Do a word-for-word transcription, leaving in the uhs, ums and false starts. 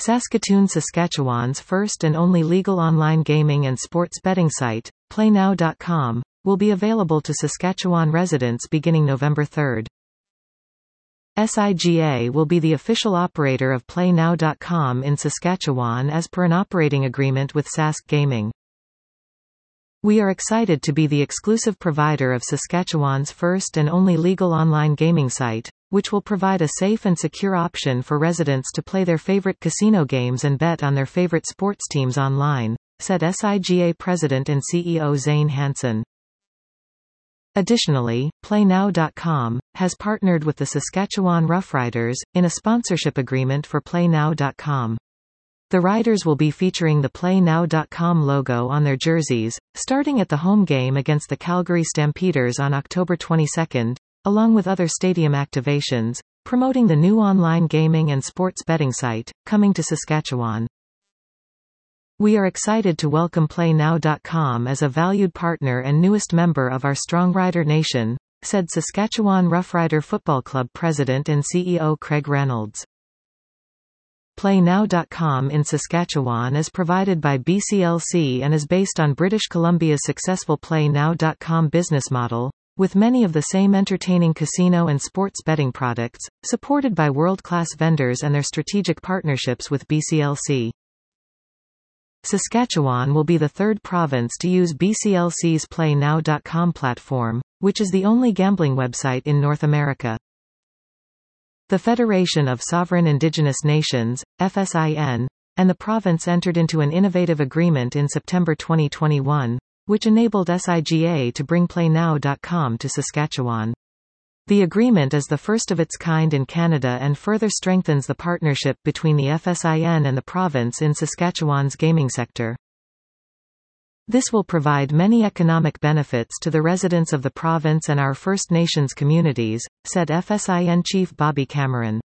Saskatoon, Saskatchewan's first and only legal online gaming and sports betting site, play now dot com, will be available to Saskatchewan residents beginning November third. S I G A will be the official operator of play now dot com in Saskatchewan as per an operating agreement with Sask Gaming. We are excited to be the exclusive provider of Saskatchewan's first and only legal online gaming site, which will provide a safe and secure option for residents to play their favorite casino games and bet on their favorite sports teams online, said S I G A President and C E O Zane Hansen. Additionally, play now dot com has partnered with the Saskatchewan Roughriders in a sponsorship agreement for play now dot com. The Riders will be featuring the play now dot com logo on their jerseys, starting at the home game against the Calgary Stampeders on October twenty-second, along with other stadium activations, promoting the new online gaming and sports betting site, coming to Saskatchewan. We are excited to welcome play now dot com as a valued partner and newest member of our strong Rider Nation, said Saskatchewan Roughrider Football Club President and C E O Craig Reynolds. play now dot com in Saskatchewan is provided by B C L C and is based on British Columbia's successful play now dot com business model, with many of the same entertaining casino and sports betting products, supported by world-class vendors and their strategic partnerships with B C L C. Saskatchewan will be the third province to use B C L C's play now dot com platform, which is the only gambling website in North America. The Federation of Sovereign Indigenous Nations, F S I N, and the province entered into an innovative agreement in September twenty twenty-one, which enabled S I G A to bring play now dot com to Saskatchewan. The agreement is the first of its kind in Canada and further strengthens the partnership between the F S I N and the province in Saskatchewan's gaming sector. This will provide many economic benefits to the residents of the province and our First Nations communities, said F S I N Chief Bobby Cameron.